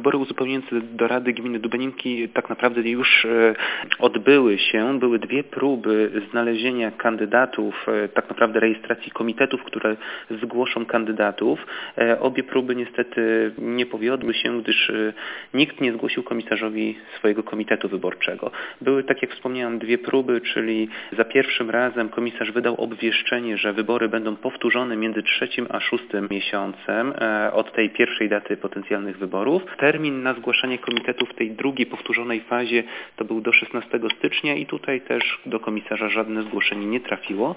wybory uzupełniające do Rady Gminy Dubeninki tak naprawdę już odbyły się. Były dwie próby znalezienia kandydatów, tak naprawdę rejestracji komitetów, które zgłoszą kandydatów. Obie próby niestety nie powiodły się, gdyż nikt nie zgłosił komisarzowi swojego komitetu wyborczego. Były, tak jak wspomniałem, dwie próby, czyli za pierwszym razem komisarz wydał obwieszczenie, że wybory będą powtórzone między 3 a 6 miesiącem od tej pierwszej daty potencjalnych wyborów. Termin na zgłaszanie komitetu w tej drugiej powtórzonej fazie to był do 16 stycznia i tutaj też do komisarza żadne zgłoszenie nie trafiło.